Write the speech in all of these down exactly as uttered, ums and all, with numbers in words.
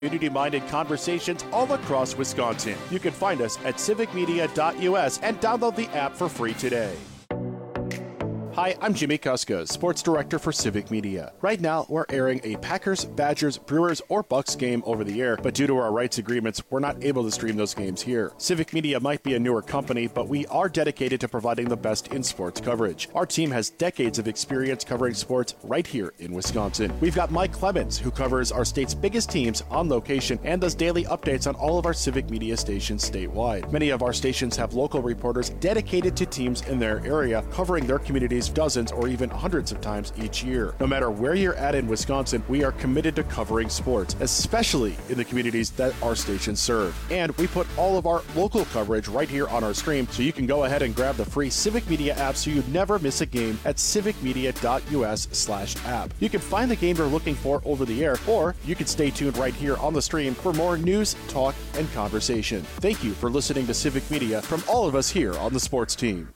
Community-minded conversations all across Wisconsin. You can find us at civic media dot U S and download the app for free today. Hi, I'm Jimmy Kuska, Sports Director for Civic Media. Right now, we're airing a Packers, Badgers, Brewers, or Bucks game over the air, but due to our rights agreements, we're not able to stream those games here. Civic Media might be a newer company, but we are dedicated to providing the best in sports coverage. Our team has decades of experience covering sports right here in Wisconsin. We've got Mike Clemens, who covers our state's biggest teams on location and does daily updates on all of our Civic Media stations statewide. Many of our stations have local reporters dedicated to teams in their area, covering their communities dozens or even hundreds of times each year. No matter where you're at in Wisconsin, we are committed to covering sports, especially in the communities that our stations serve. And we put all of our local coverage right here on our stream, so you can go ahead and grab the free Civic Media app so you never miss a game at civic media dot U S slash app. You can find the game you're looking for over the air, or you can stay tuned right here on the stream for more news, talk, and conversation. Thank you for listening to Civic Media from all of us here on the sports team.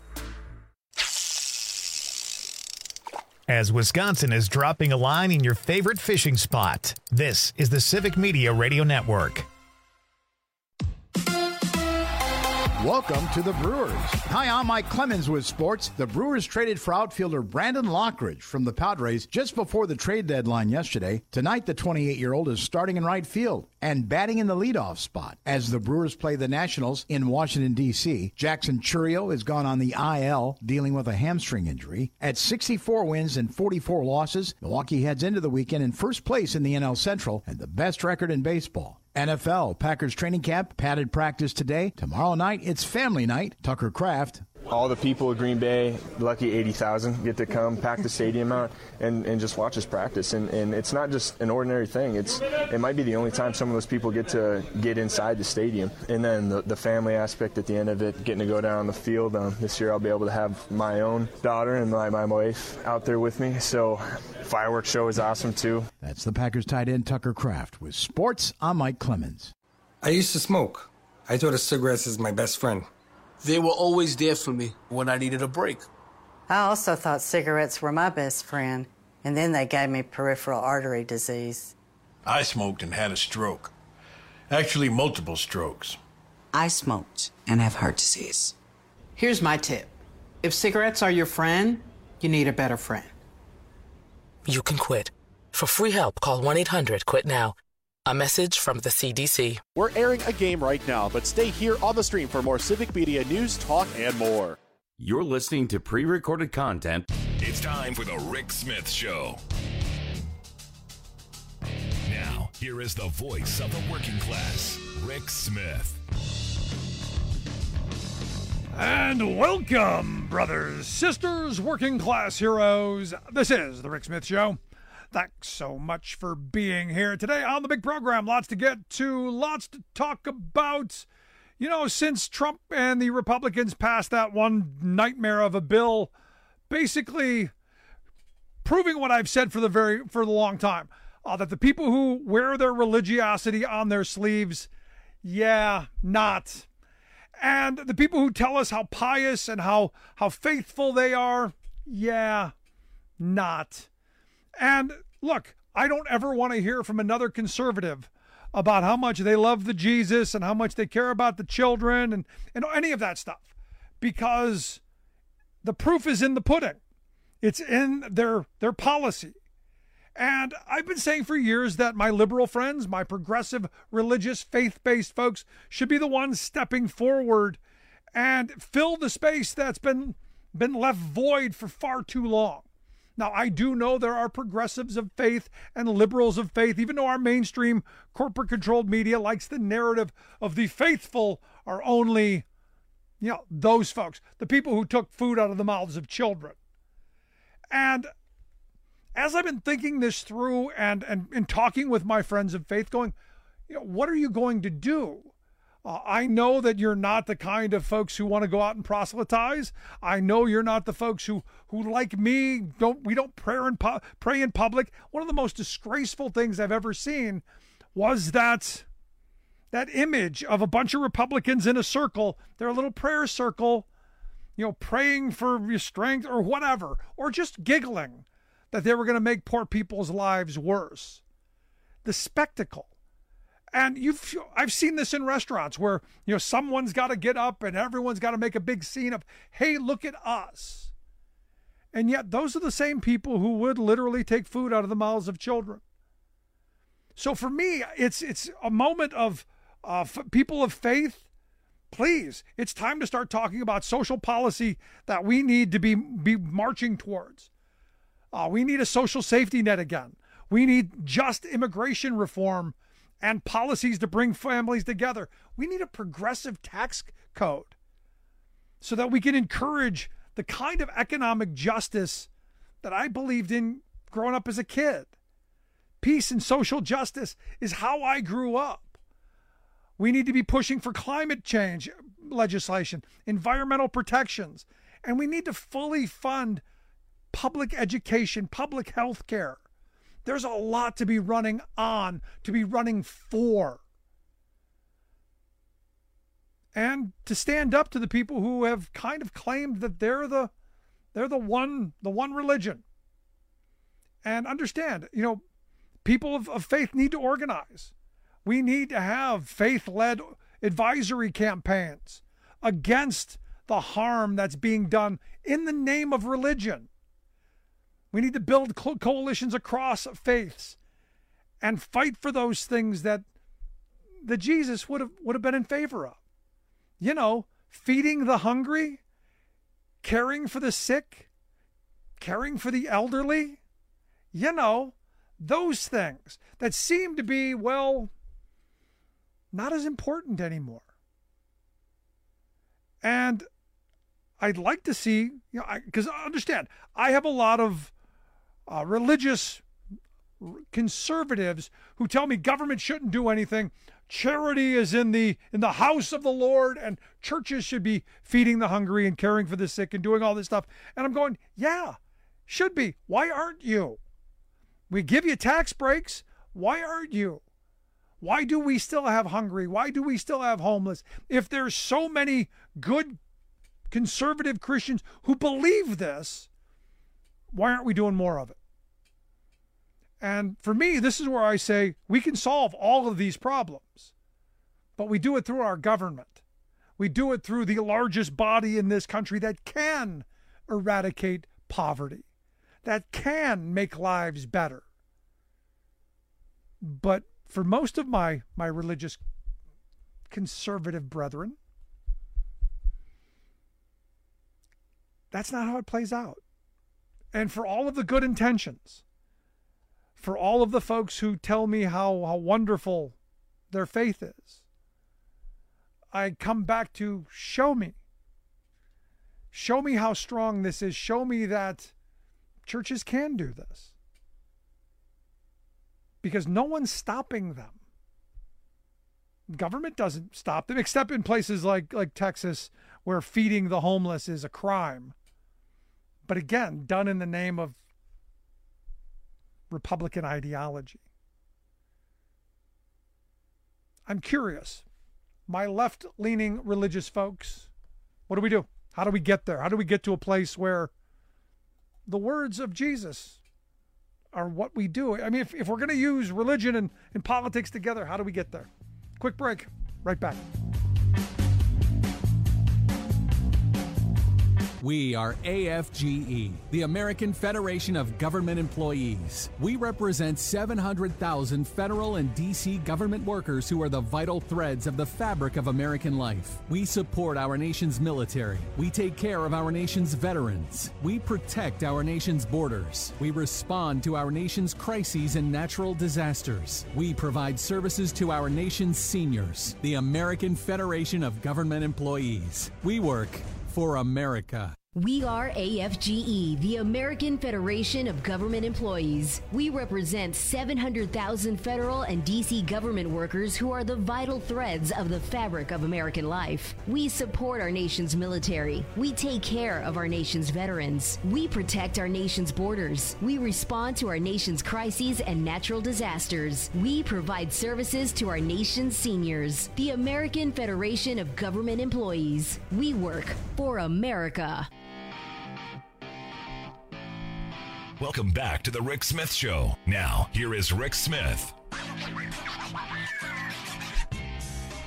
As Wisconsin is dropping a line in your favorite fishing spot, this is the Civic Media Radio Network. Welcome to the Brewers. Hi, I'm Mike Clemens with sports. The Brewers traded for outfielder Brandon Lockridge from the Padres just before the trade deadline yesterday. Tonight, the twenty-eight-year-old is starting in right field and batting in the leadoff spot as the Brewers play the Nationals in Washington, D C Jackson Chourio has gone on the I L, dealing with a hamstring injury. At sixty-four wins and forty-four losses, Milwaukee heads into the weekend in first place in the N L Central and the best record in baseball. N F L, Packers training camp, padded practice today. Tomorrow night, it's family night. Tucker Kraft. All the people of Green Bay, lucky eighty thousand, get to come, pack the stadium out, and, and just watch us practice. And, and it's not just an ordinary thing. It's It might be the only time some of those people get to get inside the stadium. And then the, the family aspect at the end of it, getting to go down the field. Um, this year I'll be able to have my own daughter and my, my wife out there with me. So fireworks show is awesome, too. That's the Packers tight end Tucker Kraft. With sports, I'm Mike Clemens. I used to smoke. I thought of cigarettes as my best friend. They were always there for me when I needed a break. I also thought cigarettes were my best friend, and then they gave me peripheral artery disease. I smoked and had a stroke. Actually, multiple strokes. I smoked and have heart disease. Here's my tip. If cigarettes are your friend, you need a better friend. You can quit. For free help, call one eight hundred quit now. A message from the C D C. We're airing a game right now, but stay here on the stream for more Civic Media news, talk, and more. You're listening to pre-recorded content. It's time for the Rick Smith Show. Now, here is the voice of the working class, Rick Smith. And welcome, brothers, sisters, working class heroes. This is the Rick Smith Show. Thanks so much for being here today on the big program. Lots to get to, lots to talk about. You know, since Trump and the Republicans passed that one nightmare of a bill, basically proving what I've said for the very for the long time, uh, that the people who wear their religiosity on their sleeves, yeah, not. And the people who tell us how pious and how, how faithful they are, yeah, not. And look, I don't ever want to hear from another conservative about how much they love the Jesus and how much they care about the children and, and any of that stuff, because the proof is in the pudding. It's in their their policy. And I've been saying for years that my liberal friends, my progressive, religious, faith-based folks should be the ones stepping forward and fill the space that's been been left void for far too long. Now, I do know there are progressives of faith and liberals of faith, even though our mainstream corporate-controlled media likes the narrative of the faithful are only, you know, those folks, the people who took food out of the mouths of children. And as I've been thinking this through and, and, and talking with my friends of faith, going, you know, what are you going to do? Uh, I know that you're not the kind of folks who want to go out and proselytize. I know you're not the folks who, who like me, don't we don't pray in, pu- pray in public. One of the most disgraceful things I've ever seen was that, that image of a bunch of Republicans in a circle, their little prayer circle, you know, praying for your strength or whatever, or just giggling that they were going to make poor people's lives worse. The spectacle. And you've I've seen this in restaurants where, you know, someone's got to get up and everyone's got to make a big scene of, hey, look at us. And yet those are the same people who would literally take food out of the mouths of children. So for me, it's it's a moment of uh, f- people of faith. Please, it's time to start talking about social policy that we need to be, be marching towards. Uh, we need a social safety net again. We need just immigration reform and policies to bring families together. We need a progressive tax code so that we can encourage the kind of economic justice that I believed in growing up as a kid. Peace and social justice is how I grew up. We need to be pushing for climate change legislation, environmental protections, and we need to fully fund public education, public health care. There's a lot to be running on, to be running for. And to stand up to the people who have kind of claimed that they're the they're the one the one religion. And understand, you know, people of, of faith need to organize. We need to have faith-led advisory campaigns against the harm that's being done in the name of religion. We need to build co- coalitions across faiths and fight for those things that that Jesus would have would have been in favor of. You know, feeding the hungry, caring for the sick, caring for the elderly. You know, those things that seem to be, well, not as important anymore. And I'd like to see, you know, because understand, I have a lot of uh, religious conservatives who tell me government shouldn't do anything. Charity is in the in the house of the Lord, and churches should be feeding the hungry and caring for the sick and doing all this stuff. And I'm going, yeah, should be. Why aren't you? We give you tax breaks. Why aren't you? Why do we still have hungry? Why do we still have homeless? If there's so many good conservative Christians who believe this, why aren't we doing more of it? And for me, this is where I say we can solve all of these problems, but we do it through our government. We do it through the largest body in this country that can eradicate poverty, that can make lives better. But for most of my, my religious conservative brethren, that's not how it plays out. And for all of the good intentions, for all of the folks who tell me how, how wonderful their faith is, I come back to show me. Show me how strong this is. Show me that churches can do this. Because no one's stopping them. Government doesn't stop them, except in places like, like Texas, where feeding the homeless is a crime. But again, done in the name of Republican ideology. I'm curious. My left-leaning religious folks, what do we do? How do we get there? How do we get to a place where the words of Jesus are what we do? I mean, if, if we're going to use religion and, and politics together, how do we get there? Quick break. Right back. We are A F G E, the American Federation of Government Employees. We represent seven hundred thousand federal and D C government workers who are the vital threads of the fabric of American life. We support our nation's military. We take care of our nation's veterans. We protect our nation's borders. We respond to our nation's crises and natural disasters. We provide services to our nation's seniors. The American Federation of Government Employees. We work for America. We are A F G E, the American Federation of Government Employees. We represent seven hundred thousand federal and D C government workers who are the vital threads of the fabric of American life. We support our nation's military. We take care of our nation's veterans. We protect our nation's borders. We respond to our nation's crises and natural disasters. We provide services to our nation's seniors. The American Federation of Government Employees. We work for America. Welcome back to the Rick Smith Show. Now, here is Rick Smith.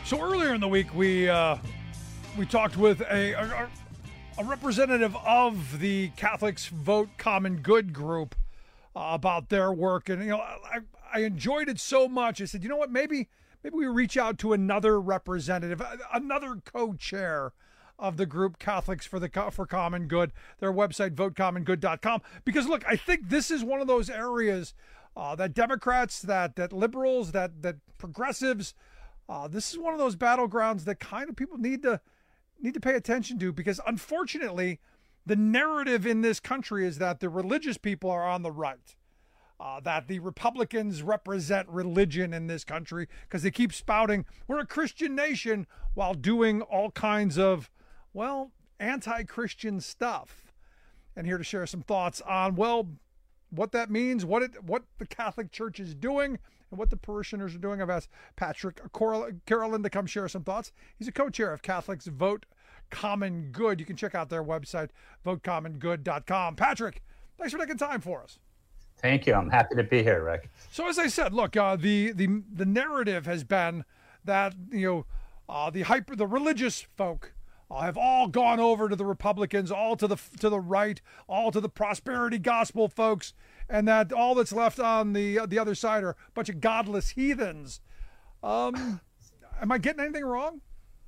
So earlier in the week, we uh, we talked with a, a a representative of the Catholics Vote Common Good group uh, about their work, and you know, I I enjoyed it so much. I said, you know what, maybe maybe we reach out to another representative, another co-chair of the group Catholics for the for Common Good. Their website, vote common good dot com. Because look, I think this is one of those areas uh, that Democrats, that that liberals, that that progressives. Uh, this is one of those battlegrounds that kind of people need to need to pay attention to, because unfortunately, the narrative in this country is that the religious people are on the right, uh, that the Republicans represent religion in this country because they keep spouting we're a Christian nation while doing all kinds of, well, anti-Christian stuff. And here to share some thoughts on, well, what that means, what it what the Catholic Church is doing, and what the parishioners are doing. I've asked Patrick Carolyn to come share some thoughts. He's a co-chair of Catholics Vote Common Good. You can check out their website, vote common good dot com. Patrick, thanks for taking time for us. Thank you. I'm happy to be here, Rick. So as I said, look, uh, the the the narrative has been that you know uh, the hyper the religious folk uh, have all gone over to the Republicans, all to the to the right, all to the prosperity gospel folks, and that all that's left on the uh, the other side are a bunch of godless heathens. Um, am I getting anything wrong?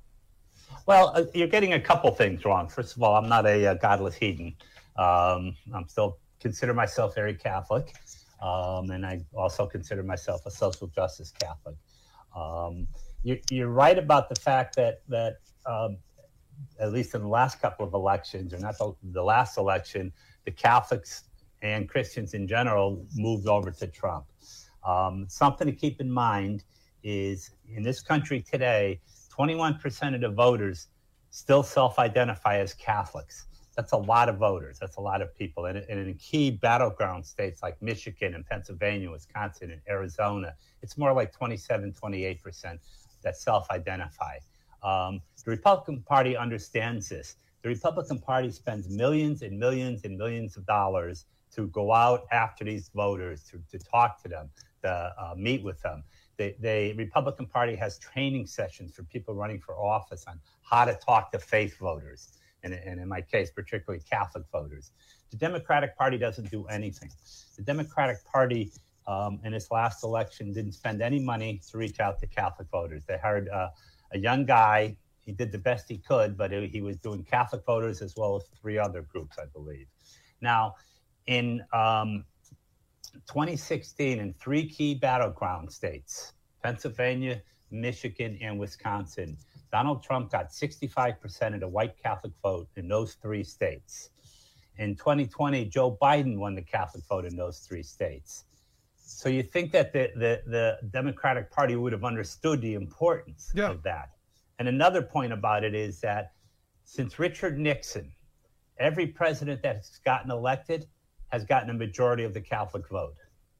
Well, uh, you're getting a couple things wrong. First of all, I'm not a, a godless heathen. Um, I'm still consider myself very Catholic, um, and I also consider myself a social justice Catholic. Um, you, you're right about the fact that that um, at least in the last couple of elections, or not the, the last election, the Catholics and Christians in general moved over to Trump. Um, something to keep in mind is in this country today, twenty-one percent of the voters still self-identify as Catholics. That's a lot of voters. That's a lot of people. And, and in key battleground states like Michigan and Pennsylvania, Wisconsin, and Arizona, it's more like twenty-seven, twenty-eight percent that self-identify. Um, the Republican Party understands this. The Republican Party spends millions and millions and millions of dollars to go out after these voters, to, to talk to them, to uh, meet with them. The, the Republican Party has training sessions for people running for office on how to talk to faith voters, and, and in my case, particularly Catholic voters. The Democratic Party doesn't do anything. The Democratic Party um, in its last election didn't spend any money to reach out to Catholic voters. They hired uh, a young guy. He did the best he could, but it, he was doing Catholic voters as well as three other groups, I believe. Now, in um, twenty sixteen, in three key battleground states, Pennsylvania, Michigan, and Wisconsin, Donald Trump got sixty-five percent of the white Catholic vote in those three states. In twenty twenty, Joe Biden won the Catholic vote in those three states. So you think that the, the, the Democratic Party would have understood the importance yeah. of that. And another point about it is that since Richard Nixon, every president that's gotten elected has gotten a majority of the Catholic vote.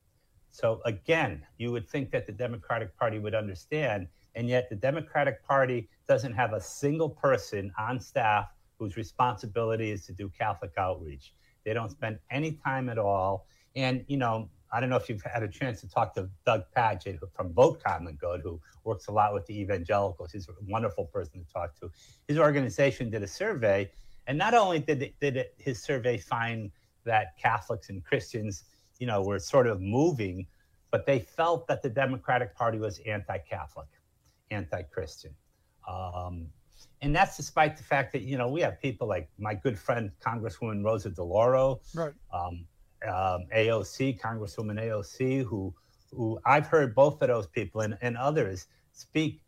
So again, you would think that the Democratic Party would understand, and yet the Democratic Party doesn't have a single person on staff whose responsibility is to do Catholic outreach. They don't spend any time at all. And, you know, I don't know if you've had a chance to talk to Doug Padgett from Vote Common Good, who works a lot with the evangelicals. He's a wonderful person to talk to. His organization did a survey, and not only did, it, did it, his survey find that Catholics and Christians, you know, were sort of moving, but they felt that the Democratic Party was anti-Catholic, anti-Christian. Um, and that's despite the fact that, you know, we have people like my good friend, Congresswoman Rosa DeLauro, right. um, um, A O C, Congresswoman A O C, who, who I've heard both of those people and, and others speak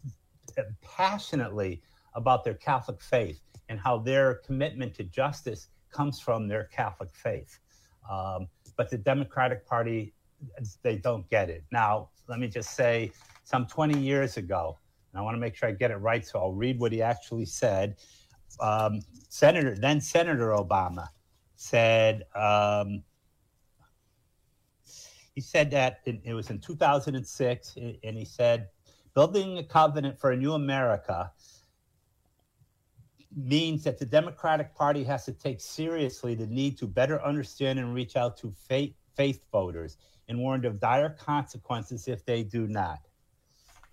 passionately about their Catholic faith and how their commitment to justice comes from their Catholic faith. Um, but the Democratic Party, they don't get it. Now, let me just say, some twenty years ago, and I want to make sure I get it right, so I'll read what he actually said. Um, Senator, then Senator Obama said, um, he said that in, it was in two thousand six, and he said, building a covenant for a new America means that the Democratic Party has to take seriously the need to better understand and reach out to faith, faith voters and warned of dire consequences if they do not.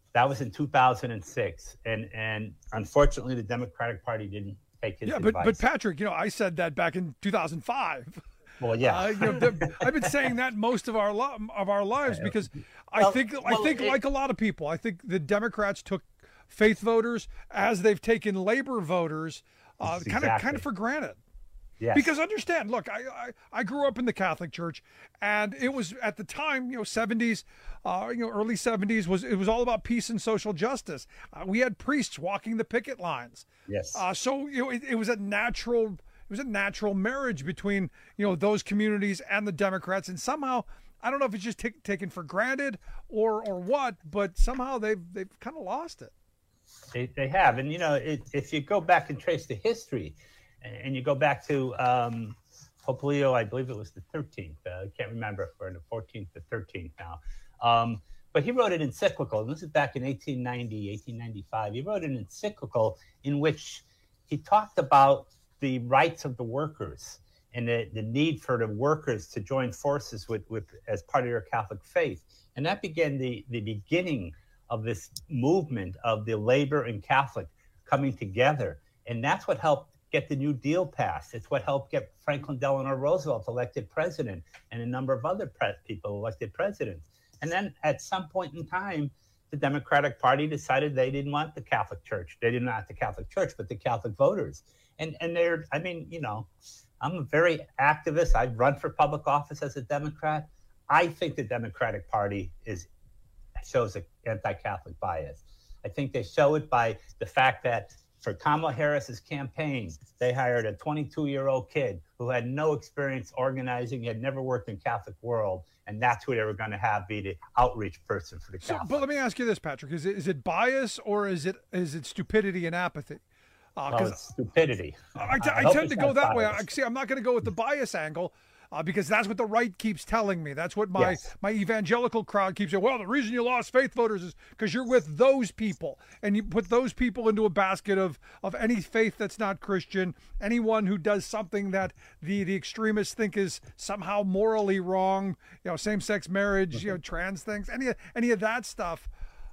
That was in two thousand six, and and unfortunately, the Democratic Party didn't take his yeah, advice. but but Patrick, you know, I said that back in two thousand five. Well, yeah, uh, you know, the, I've been saying that most of our lo- of our lives because I well, think well, I think it, like a lot of people, I think the Democrats took faith voters as they've taken labor voters uh, kind of exactly. kind of for granted. Yes. Because understand, look, I, I I grew up in the Catholic Church, and it was at the time, you know, seventies, uh, you know, early seventies was it was all about peace and social justice. Uh, we had priests walking the picket lines. Yes. Uh, so you know, it, it was a natural it was a natural marriage between you know those communities and the Democrats, and somehow I don't know if it's just t- taken for granted or or what, but somehow they've they've kind of lost it. They they have, and you know, it, if you go back and trace the history. And you go back to um, Pope Leo, I believe it was the thirteenth. Uh, I can't remember if we're in the fourteenth or thirteenth now. Um, but he wrote an encyclical, and this is back in eighteen ninety, eighteen ninety-five. He wrote an encyclical in which he talked about the rights of the workers and the, the need for the workers to join forces with, with as part of their Catholic faith. And that began the, the beginning of this movement of the labor and Catholic coming together. And that's what helped get the New Deal passed. It's what helped get Franklin Delano Roosevelt elected president and a number of other pre- people elected presidents. And then at some point in time, the Democratic Party decided they didn't want the Catholic Church. They didn't want the Catholic Church, but the Catholic voters. And and they're, I mean, you know, I'm a very activist. I've run for public office as a Democrat. I think the Democratic Party is shows an anti-Catholic bias. I think they show it by the fact that for Kamala Harris's campaign, they hired a twenty-two-year-old kid who had no experience organizing, had never worked in Catholic world, and that's who they were going to have be the outreach person for the Catholic. So, but let me ask you this, Patrick: is it is it bias or is it is it stupidity and apathy? Uh, well, it's stupidity. I, t- I, I tend to go that bias. way. I, see, I'm not going to go with the bias angle. Uh, because that's what the right keeps telling me. That's what my, yes. my evangelical crowd keeps saying. Well, the reason you lost faith voters is because you're with those people. And you put those people into a basket of, of any faith that's not Christian, anyone who does something that the, the extremists think is somehow morally wrong, you know, same-sex marriage, mm-hmm. you know, trans things, any, any of that stuff.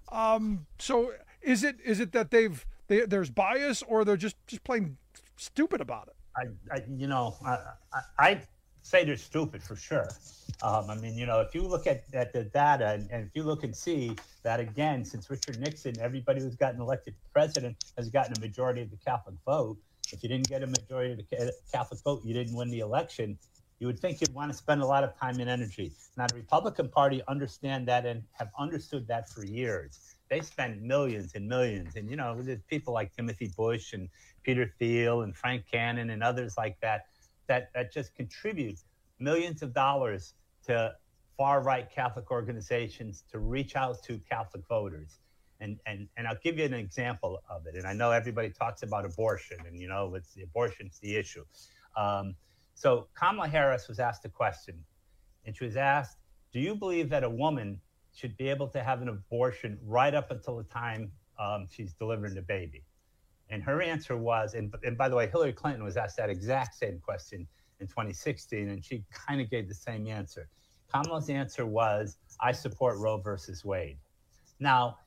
Um, so is it is it that they've they, there's bias or they're just, just plain stupid about it? I, I you know, I... I, I say they're stupid for sure. Um, I mean, you know, if you look at, at the data and, and if you look and see that, again, since Richard Nixon, everybody who's gotten elected president has gotten a majority of the Catholic vote. If you didn't get a majority of the Catholic vote, you didn't win the election. You would think you'd want to spend a lot of time and energy. Now, the Republican Party understand that and have understood that for years. They spend millions and millions. And, you know, there's people like Timothy Bush and Peter Thiel and Frank Cannon and others like that, that that just contribute millions of dollars to far-right Catholic organizations to reach out to Catholic voters. And, and and I'll give you an example of it. And I know everybody talks about abortion, and, you know, it's the abortion's the issue. Um, so Kamala Harris was asked a question, and she was asked, do you believe that a woman should be able to have an abortion right up until the time um, she's delivering the baby? And her answer was, and, and by the way, Hillary Clinton was asked that exact same question in twenty sixteen, and she kind of gave the same answer. Kamala's answer was, I support Roe versus Wade. Now,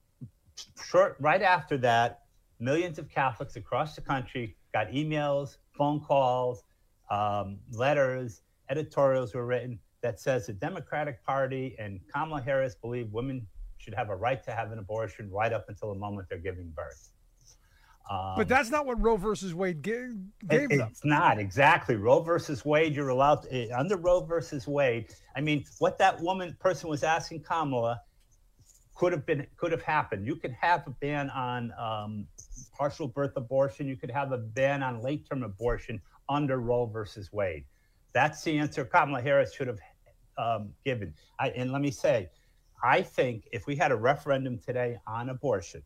short, right after that, millions of Catholics across the country got emails, phone calls, um, letters, editorials were written that says the Democratic Party and Kamala Harris believe women should have a right to have an abortion right up until the moment they're giving birth. Um, but that's not what Roe versus Wade gave, gave it, them. It's not, exactly. Roe versus Wade, you're allowed to, under Roe versus Wade. I mean, what that woman person was asking Kamala could have been, could have happened. You could have a ban on um, partial birth abortion. You could have a ban on late-term abortion under Roe versus Wade. That's the answer Kamala Harris should have um, given. I, and let me say, I think if we had a referendum today on abortion,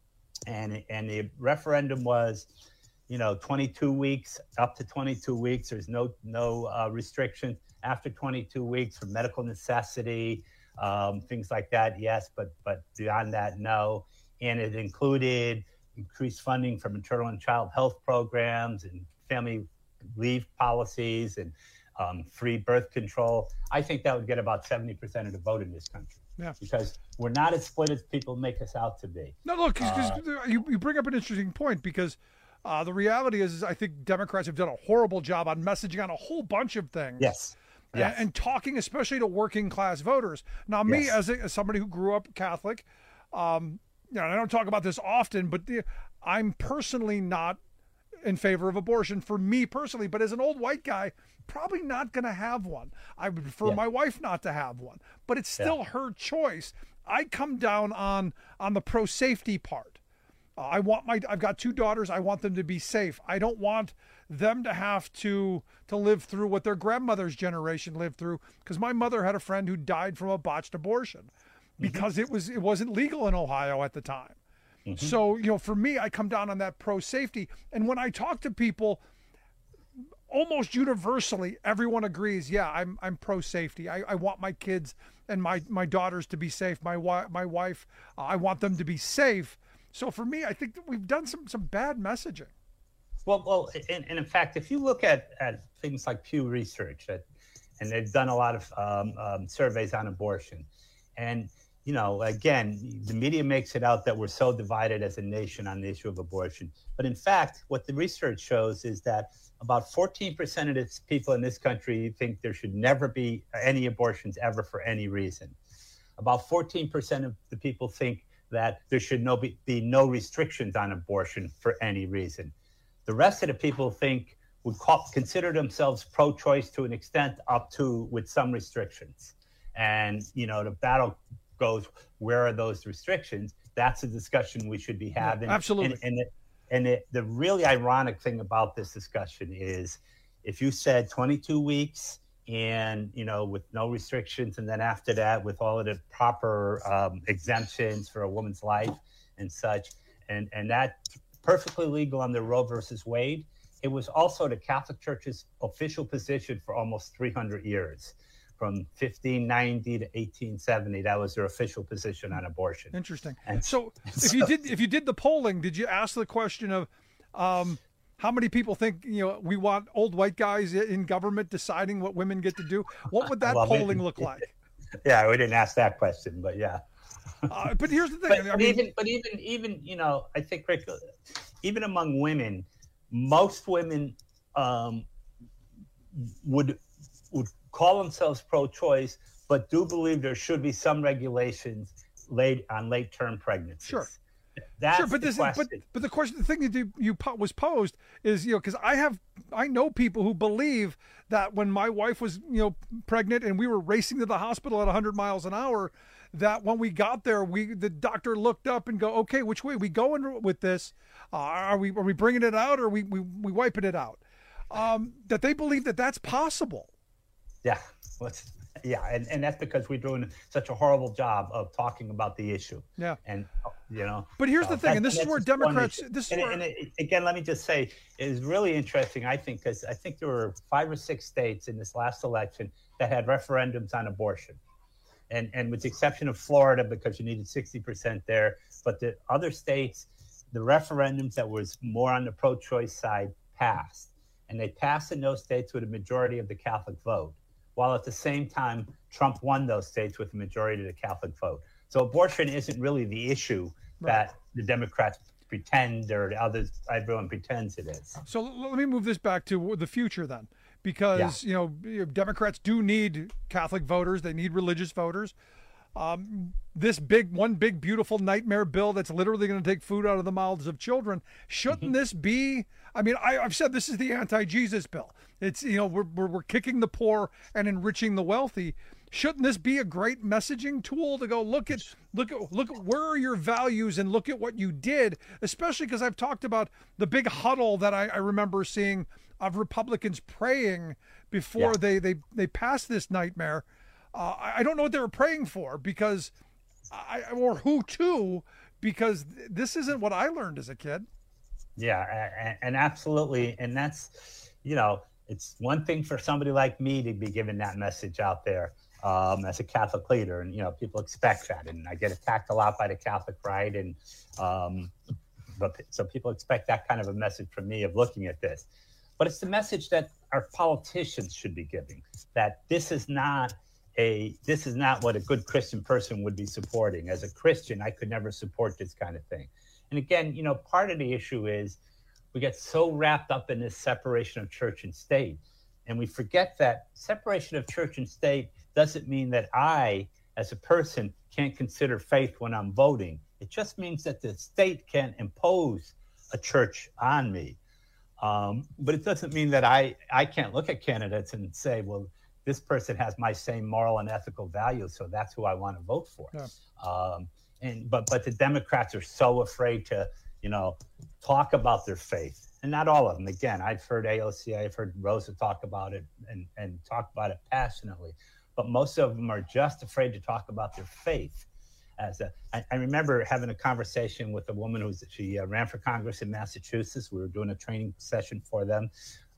And and the referendum was, you know, twenty-two weeks, up to twenty-two weeks. There's no no uh, restriction after twenty-two weeks for medical necessity, um, things like that. Yes, but but beyond that, no. And it included increased funding for maternal and child health programs and family leave policies and um, free birth control. I think that would get about seventy percent of the vote in this country. Yeah. Because we're not as split as people make us out to be. No, look, 'cause, 'cause Uh, you, you bring up an interesting point because uh, the reality is, is I think Democrats have done a horrible job on messaging on a whole bunch of things. Yes. Yes. And, and talking especially to working class voters. Now, me Yes. as, a, as somebody who grew up Catholic, um, you know, and I don't talk about this often, but the, I'm personally not in favor of abortion for me personally. But as an old white guy, probably not going to have one. I would prefer Yeah. my wife not to have one, but it's still Yeah. her choice. I come down on on the pro safety part. Uh, I want my I've got two daughters. I want them to be safe. I don't want them to have to to live through what their grandmother's generation lived through, because my mother had a friend who died from a botched abortion because Mm-hmm. it was it wasn't legal in Ohio at the time. Mm-hmm. So, you know, for me, I come down on that pro safety. And when I talk to people, almost universally, everyone agrees, yeah, I'm I'm pro safety. I, I want my kids and my, my daughters to be safe. My wife, my wife, uh, I want them to be safe. So for me, I think that we've done some some bad messaging. Well, well, and, and in fact, if you look at, at things like Pew Research, that, and they've done a lot of um, um, surveys on abortion, and you know, again, the media makes it out that we're so divided as a nation on the issue of abortion. But in fact, what the research shows is that about fourteen percent of the people in this country think there should never be any abortions ever for any reason. About fourteen percent of the people think that there should no be, be no restrictions on abortion for any reason. The rest of the people think would call, consider themselves pro-choice to an extent, up to with some restrictions. And, you know, the battle goes, where are those restrictions? That's a discussion we should be having. Yeah, absolutely. And, and, it, and it, the really ironic thing about this discussion is if you said twenty-two weeks and, you know, with no restrictions, and then after that with all of the proper um, exemptions for a woman's life and such, and, and that perfectly legal under Roe versus Wade, it was also the Catholic Church's official position for almost three hundred years. From fifteen ninety to eighteen seventy, that was their official position on abortion. Interesting. And so, if you did if you did the polling, did you ask the question of um, how many people think, you know, we want old white guys in government deciding what women get to do? What would that Well, polling maybe- look like? Yeah, we didn't ask that question, but yeah. Uh, but here's the thing. But, I but mean, even, but even, even, you know, I think, Rick, even among women, most women um, would would call themselves pro-choice, but do believe there should be some regulations laid on late-term pregnancies. Sure. That's sure, but the this, question. but but the question, the thing that you, you po- was posed is, you know, because I have, I know people who believe that when my wife was, you know, pregnant and we were racing to the hospital at one hundred miles an hour, that when we got there, we the doctor looked up and go, okay, which way we going with this? Uh, are we are we bringing it out or are we we we wiping it out? Um, that they believe that that's possible. Yeah, let's, yeah, and, and that's because we're doing such a horrible job of talking about the issue. Yeah, and you know. But here's uh, the thing, that- and this is that's where just one Democrats. issue. This is and, where, and it, again, let me just say, it is really interesting. I think because I think there were five or six states in this last election that had referendums on abortion, and and with the exception of Florida because you needed sixty percent there, but the other states, the referendums that was more on the pro-choice side passed, and they passed in those states with a majority of the Catholic vote, while at the same time, Trump won those states with a majority of the Catholic vote. So abortion isn't really the issue Right. that the Democrats pretend or the others, everyone pretends it is. So l- let me move this back to the future then, because you know you know, Democrats do need Catholic voters. They need religious voters. Um, this big one, big beautiful nightmare bill that's literally going to take food out of the mouths of children. Shouldn't Mm-hmm. this be? I mean, I, I've said this is the anti-Jesus bill. It's you know we're, we're we're kicking the poor and enriching the wealthy. Shouldn't this be a great messaging tool to go look at look at look at where are your values and look at what you did, especially because I've talked about the big huddle that I, I remember seeing of Republicans praying before Yeah. they they they passed this nightmare. Uh, I, I don't know what they were praying for because I or who to because th- this isn't what I learned as a kid. Yeah, and, and absolutely. And that's, you know, it's one thing for somebody like me to be giving that message out there um, as a Catholic leader. And, you know, people expect that. And I get attacked a lot by the Catholic right. And um, but so people expect that kind of a message from me of looking at this. But it's the message that our politicians should be giving, that this is not a this is not what a good Christian person would be supporting. As a Christian, I could never support this kind of thing. And again, you know, part of the issue is we get so wrapped up in this separation of church and state, and we forget that separation of church and state doesn't mean that I, as a person, can't consider faith when I'm voting. It just means that the state can't impose a church on me. Um, but it doesn't mean that I, I can't look at candidates and say, well, this person has my same moral and ethical values, so that's who I want to vote for. Yeah. Um, and but but the Democrats are so afraid to, you know, talk about their faith. And not all of them. Again, I've heard A O C, I've heard Rosa talk about it and, and talk about it passionately. But most of them are just afraid to talk about their faith. As a, I, I remember having a conversation with a woman who's she uh, ran for Congress in Massachusetts. We were doing a training session for them,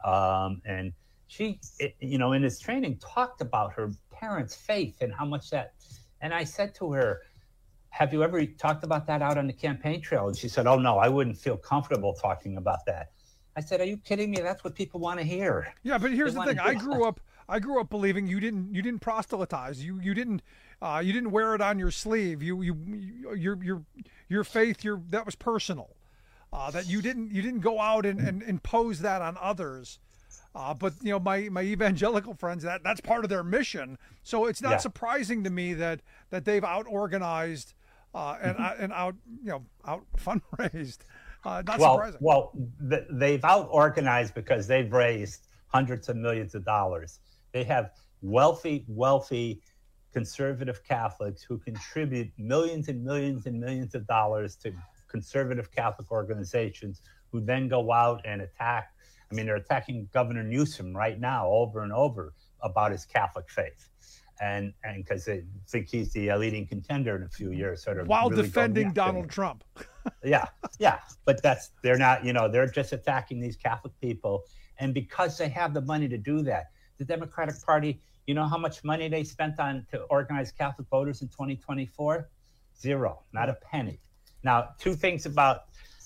um, and she, it, you know, in this training, talked about her parents' faith and how much that. And I said to her, "Have you ever talked about that out on the campaign trail?" And she said, "Oh no, I wouldn't feel comfortable talking about that." I said, "Are you kidding me? That's what people want to hear." Yeah, but here's they the thing: I grew up. I grew up believing you didn't you didn't proselytize. You you didn't uh, you didn't wear it on your sleeve. You you, you your your your faith your that was personal. Uh, that you didn't you didn't go out and, and impose that on others. Uh, but you know my, my evangelical friends that that's part of their mission. So it's not yeah. surprising to me that that they've out organized uh, and mm-hmm. and out you know out fundraised. Uh, not well, surprising. Well, th- they've out organized because they've raised hundreds of millions of dollars. They have wealthy, wealthy conservative Catholics who contribute millions and millions and millions of dollars to conservative Catholic organizations who then go out and attack. I mean, they're attacking Governor Newsom right now over and over about his Catholic faith. And and because they think he's the uh, leading contender in a few years. Sort of While really defending Donald Trump. yeah, yeah. But that's, they're not, you know, they're just attacking these Catholic people. And because they have the money to do that, the Democratic Party, you know how much money they spent on to organize Catholic voters in twenty twenty-four? Zero, not a penny. Now, two things about,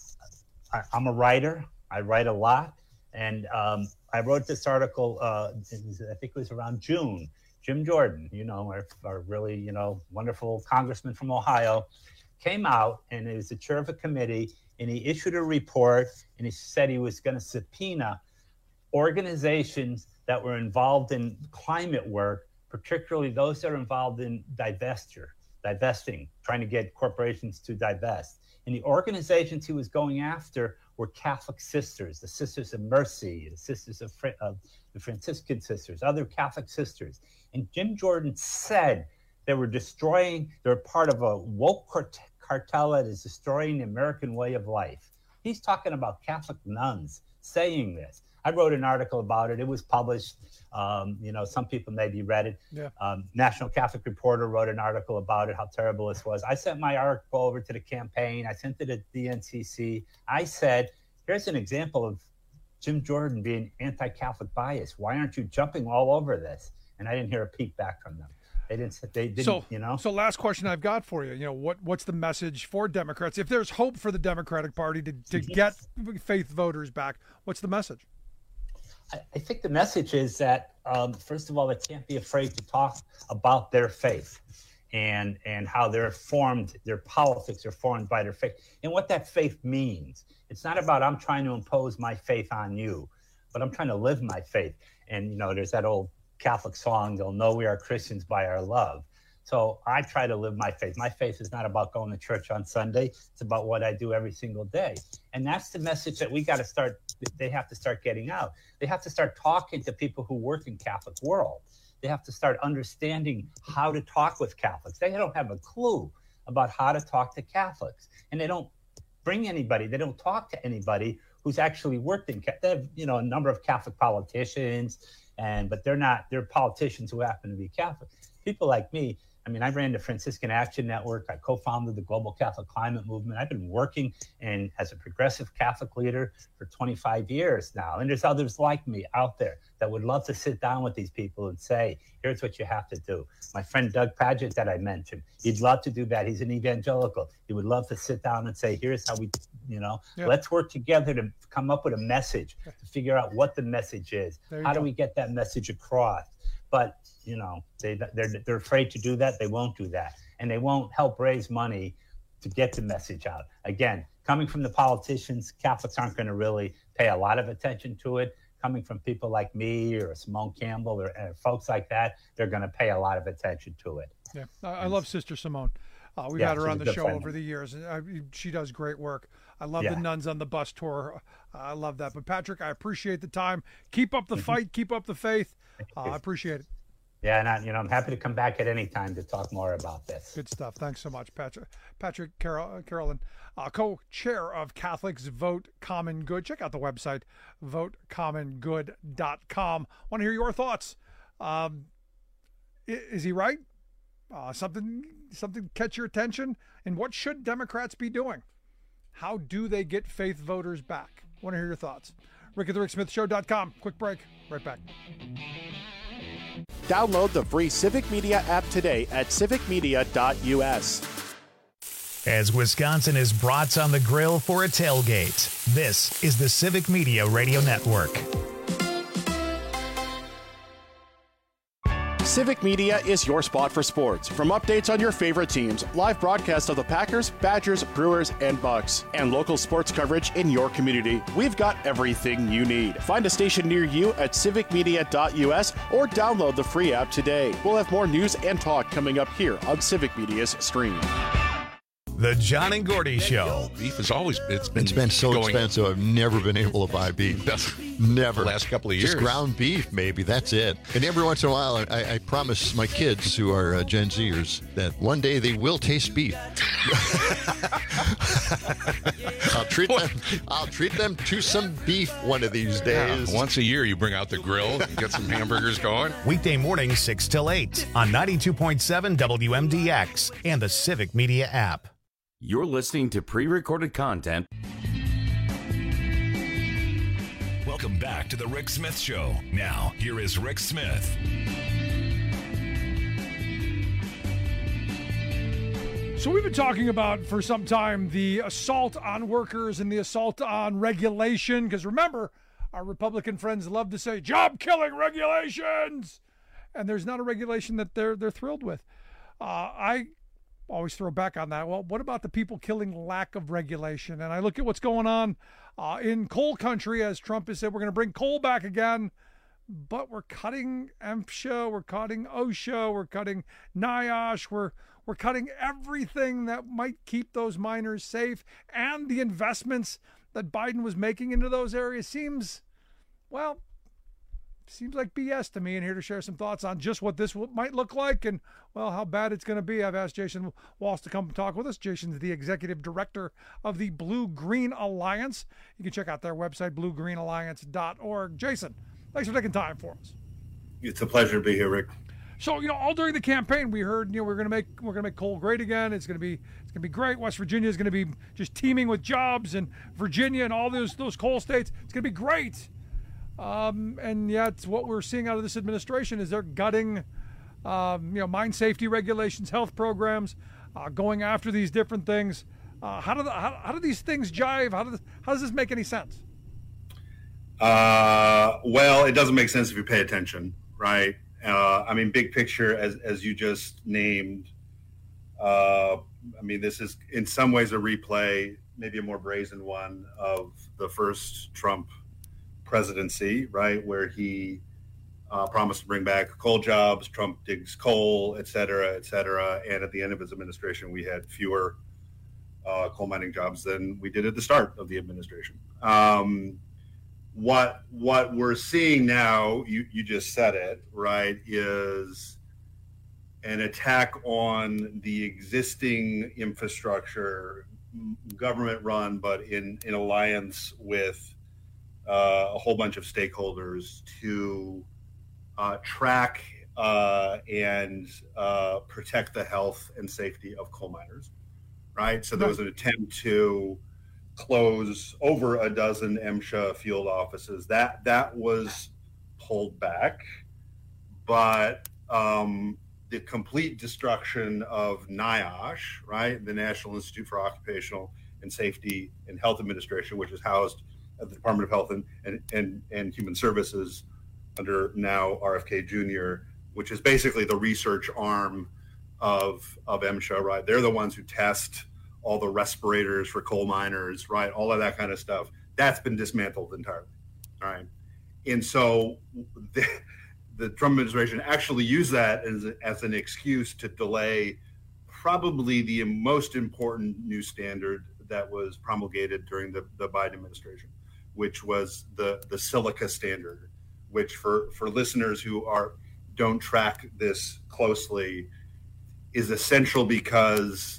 I, I'm a writer. I write a lot. And um, I wrote this article, uh, I think it was around June. Jim Jordan, you know, our, our really, you know, wonderful congressman from Ohio, came out and he was the chair of a committee, and he issued a report, and he said he was going to subpoena organizations that were involved in climate work, particularly those that are involved in divestiture, divesting, trying to get corporations to divest. And the organizations he was going after were Catholic sisters, the Sisters of Mercy, the Sisters of, of the Franciscan Sisters, other Catholic sisters. And Jim Jordan said they were destroying, they were part of a woke cartel that is destroying the American way of life. He's talking about Catholic nuns saying this. I wrote an article about it. It was published. Um, you know, some people maybe read it. Yeah. Um, National Catholic Reporter wrote an article about it, how terrible this was. I sent my article over to the campaign. I sent it to the N C C. I said, here's an example of Jim Jordan being anti-Catholic bias. Why aren't you jumping all over this? And I didn't hear a peep back from them. They didn't. They didn't. So, you know. So, last question I've got for you. You know, what what's the message for Democrats? If there's hope for the Democratic Party to to get faith voters back, what's the message? I think the message is that, um, first of all, they can't be afraid to talk about their faith and and how they're formed, their politics are formed by their faith, and what that faith means. It's not about I'm trying to impose my faith on you, but I'm trying to live my faith. And, you know, there's that old Catholic song, they'll know we are Christians by our love. So I try to live my faith. My faith is not about going to church on Sunday. It's about what I do every single day. And that's the message that we got to start, they have to start getting out. They have to start talking to people who work in Catholic world. They have to start understanding how to talk with Catholics. They don't have a clue about how to talk to Catholics. And they don't bring anybody, they don't talk to anybody who's actually worked in, they have, you know, a number of Catholic politicians, and but they're not, they're politicians who happen to be Catholic. People like me, I mean, I ran the Franciscan Action Network. I co-founded the Global Catholic Climate Movement. I've been working in, as a progressive Catholic leader for twenty-five years now. And there's others like me out there that would love to sit down with these people and say, here's what you have to do. My friend Doug Padgett that I mentioned, he'd love to do that. He's an evangelical. He would love to sit down and say, here's how we, you know, yeah. let's work together to come up with a message, to figure out what the message is. How go. do we get that message across? But, you know, they, they're, they're afraid to do that. They won't do that. And they won't help raise money to get the message out. Again, coming from the politicians, Catholics aren't going to really pay a lot of attention to it. Coming from people like me or Simone Campbell or uh, folks like that, they're going to pay a lot of attention to it. Yeah, I, I love Sister Simone. Uh, we've yeah, had her on the show friend. over the years. And I, she does great work. I love yeah. the Nuns on the Bus tour. Uh, I love that. But Patrick, I appreciate the time. Keep up the fight. Keep up the faith. Uh, I appreciate it. Yeah, and I, you know, I'm happy to come back at any time to talk more about this. Good stuff. Thanks so much, Patrick. Patrick Carol, Carolyn, uh, co-chair of Catholics Vote Common Good. Check out the website, vote common good dot com. Want to hear your thoughts? Um, is he right? Uh, something, something catch your attention? And what should Democrats be doing? How do they get faith voters back? Want to hear your thoughts? Rick at the Rick Smith Show dot com. Quick break. Right back. Download the free Civic Media app today at civic media dot u s. As Wisconsin is brats on the grill for a tailgate, this is the Civic Media Radio Network. Civic Media is your spot for sports. From updates on your favorite teams, live broadcasts of the Packers, Badgers, Brewers, and Bucks, and local sports coverage in your community, we've got everything you need. Find a station near you at civic media dot u s or download the free app today. We'll have more news and talk coming up here on Civic Media's stream. The John and Gordy Show. Beef has always it's been it's been so going, expensive. I've never been able to buy beef. Never. The last couple of years. Just ground beef, maybe. That's it. And every once in a while, I, I promise my kids, who are uh, Gen Zers, that one day they will taste beef. I'll treat them. I'll treat them to some beef one of these days. Yeah, once a year, you bring out the grill, get some hamburgers going. Weekday mornings six till eight on ninety-two point seven W M D X and the Civic Media app. You're listening to pre-recorded content. Welcome back to the Rick Smith Show. Now, here is Rick Smith. So we've been talking about for some time the assault on workers and the assault on regulation, because remember, our Republican friends love to say job-killing regulations, and there's not a regulation that they're they're thrilled with. Uh, I always throw back on that. Well, what about the people killing lack of regulation? And I look at what's going on uh, in coal country, as Trump has said, we're going to bring coal back again, but we're cutting MSHA, we're cutting OSHA, we're cutting NIOSH, we're we're cutting everything that might keep those miners safe, and the investments that Biden was making into those areas seems, well, seems like B S to me. And here to share some thoughts on just what this might look like and, well, how bad it's going to be, I've asked Jason Walsh to come talk with us. Jason's the executive director of the Blue Green Alliance. You can check out their website, blue green alliance dot org. Jason, thanks for taking time for us. It's a pleasure to be here, Rick. So, you know, all during the campaign, we heard, you know, we're going to make we're going to make coal great again. It's going to be it's going to be great. West Virginia is going to be just teeming with jobs, and Virginia and all those those coal states, it's going to be great. Um, and yet what we're seeing out of this administration is they're gutting, um, you know, mine safety regulations, health programs, uh, going after these different things. Uh, how do the, how, how do these things jive? How does how does this make any sense? Uh, well, it doesn't make sense if you pay attention, right? Uh, I mean, big picture, as as you just named. Uh, I mean, this is in some ways a replay, maybe a more brazen one, of the first Trump presidency, right, where he uh, promised to bring back coal jobs, Trump digs coal, et cetera, et cetera. And at the end of his administration, we had fewer uh, coal mining jobs than we did at the start of the administration. Um, what what we're seeing now, you, you just said it, right, is an attack on the existing infrastructure, government run, but in, in alliance with Uh, a whole bunch of stakeholders to uh, track uh, and uh, protect the health and safety of coal miners, right? So there was an attempt to close over a dozen MSHA field offices. That that was pulled back, but um, the complete destruction of NIOSH, right, the National Institute for Occupational and Safety and Health Administration, which is housed at the Department of Health and, and, and, and Human Services under now R F K Junior which is basically the research arm of of MSHA, right? They're the ones who test all the respirators for coal miners, right? All of that kind of stuff. That's been dismantled entirely, all right? And so the, the Trump administration actually used that as, as an excuse to delay probably the most important new standard that was promulgated during the, the Biden administration, which was the, the silica standard, which for, for listeners who are don't track this closely is essential because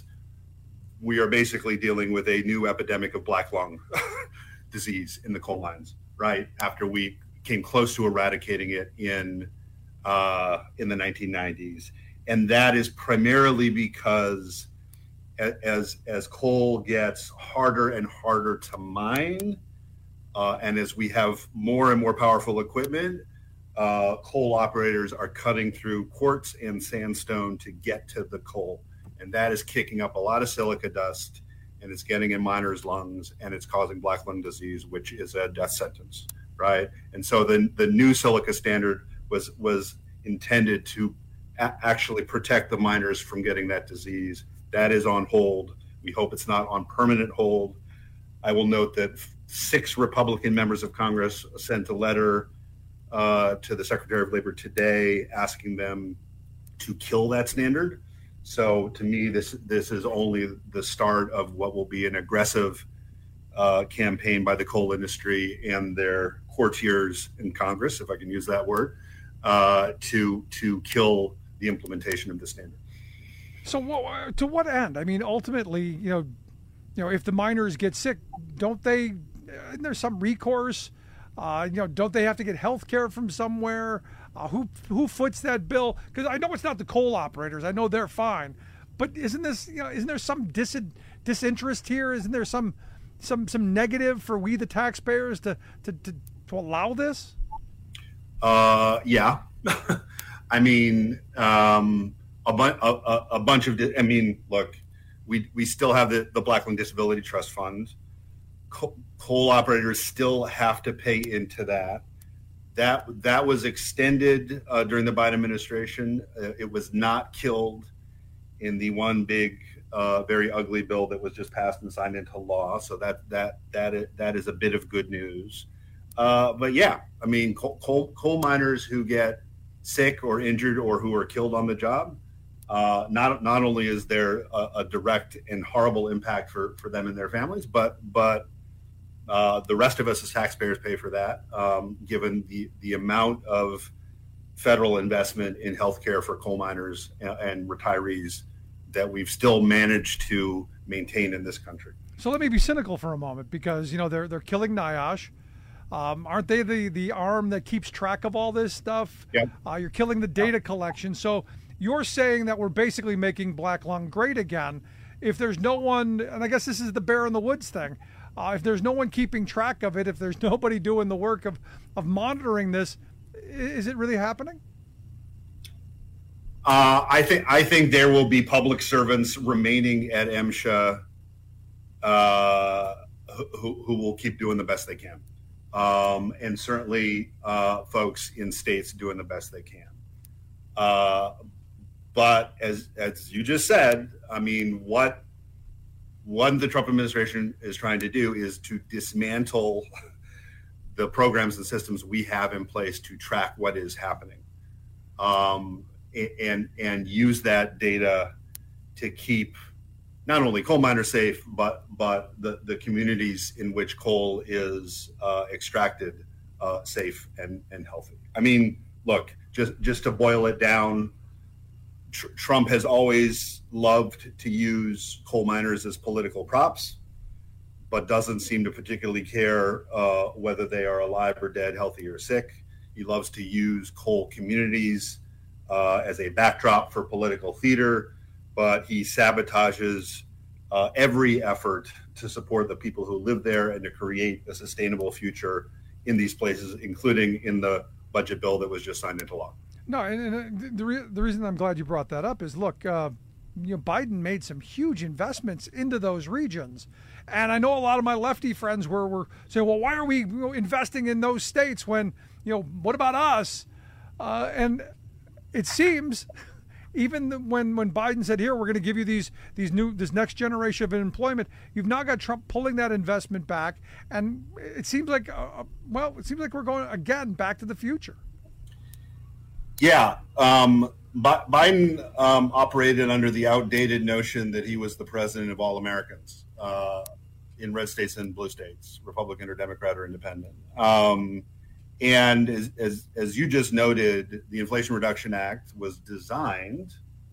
we are basically dealing with a new epidemic of black lung disease in the coal mines, right? After we came close to eradicating it in uh, in the nineteen nineties. And that is primarily because as as coal gets harder and harder to mine, uh, and as we have more and more powerful equipment, uh, coal operators are cutting through quartz and sandstone to get to the coal. And that is kicking up a lot of silica dust, and it's getting in miners' lungs, and it's causing black lung disease, which is a death sentence, right? And so the the new silica standard was was intended to a- actually protect the miners from getting that disease. That is on hold. We hope it's not on permanent hold. I will note that six Republican members of Congress sent a letter uh, to the Secretary of Labor today asking them to kill that standard. So to me, this this is only the start of what will be an aggressive uh, campaign by the coal industry and their courtiers in Congress, if I can use that word, uh, to to kill the implementation of the standard. So what, to what end? I mean, ultimately, you know, you know, if the miners get sick, don't they? Isn't there some recourse? Uh, you know, don't they have to get health care from somewhere? Uh, who who foots that bill? Because I know it's not the coal operators. I know they're fine, but isn't this, you know, isn't there some dis- disinterest here? Isn't there some some some negative for we the taxpayers to to to, to allow this? Uh, yeah, I mean, um, a, bu- a, a bunch of. Di- I mean, look, we we still have the the Black Lung Disability Trust Fund. Co- coal operators still have to pay into that. That that was extended uh, during the Biden administration. Uh, it was not killed in the one big, uh, very ugly bill that was just passed and signed into law. So that that that is, that is a bit of good news. Uh, but yeah, I mean, coal, coal, coal miners who get sick or injured or who are killed on the job, uh, not not only is there a, a direct and horrible impact for, for them and their families, but but Uh, the rest of us as taxpayers pay for that, um, given the, the amount of federal investment in healthcare for coal miners and, and retirees that we've still managed to maintain in this country. So let me be cynical for a moment, because, you know, they're they're killing NIOSH. Um, aren't they the, the arm that keeps track of all this stuff? Yep. Uh, you're killing the data collection. So you're saying that we're basically making black lung great again. If there's no one, and I guess this is the bear in the woods thing, Uh, if there's no one keeping track of it, if there's nobody doing the work of, of monitoring this, is it really happening? Uh, I think I think there will be public servants remaining at MSHA uh, who, who will keep doing the best they can, um, and certainly uh, folks in states doing the best they can. Uh, but as as you just said, I mean, what? What the Trump administration is trying to do is to dismantle the programs and systems we have in place to track what is happening, um, and and use that data to keep not only coal miners safe, but but the, the communities in which coal is uh, extracted uh, safe and, and healthy. I mean, look, just just to boil it down, Tr- Trump has always loved to use coal miners as political props, but doesn't seem to particularly care uh, whether they are alive or dead, healthy or sick. He loves to use coal communities uh, as a backdrop for political theater, but he sabotages uh, every effort to support the people who live there and to create a sustainable future in these places, including in the budget bill that was just signed into law. No, and, and the re- the reason I'm glad you brought that up is, look, uh, you know, Biden made some huge investments into those regions, and I know a lot of my lefty friends were were saying, well, why are we, you know, investing in those states when, you know, what about us? Uh, and it seems even the, when when Biden said, here, we're going to give you these these new this next generation of employment, you've now got Trump pulling that investment back, and it seems like uh, well, it seems like we're going again back to the future. Yeah, um, Biden um, operated under the outdated notion that he was the president of all Americans uh, in red states and blue states, Republican or Democrat or independent. Um, and as, as, as you just noted, the Inflation Reduction Act was designed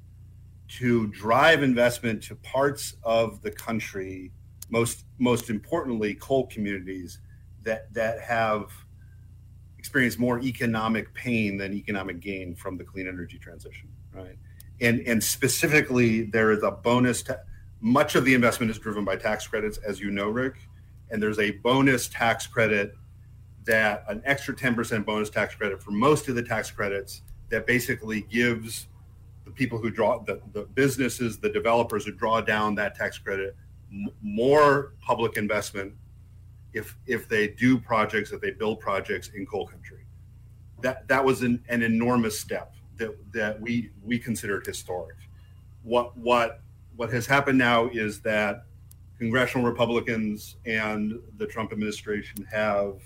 to drive investment to parts of the country, most most importantly, coal communities that that have experienced more economic pain than economic gain from the clean energy transition, right? And and specifically, there is a bonus. Ta- much of the investment is driven by tax credits, as you know, Rick, and there's a bonus tax credit, that an extra ten percent bonus tax credit for most of the tax credits that basically gives the people who draw, the, the businesses, the developers who draw down that tax credit, m- more public investment if if they do projects, if they build projects in coal country. That that was an, an enormous step that that we we considered historic. What what what has happened now is that congressional Republicans and the Trump administration have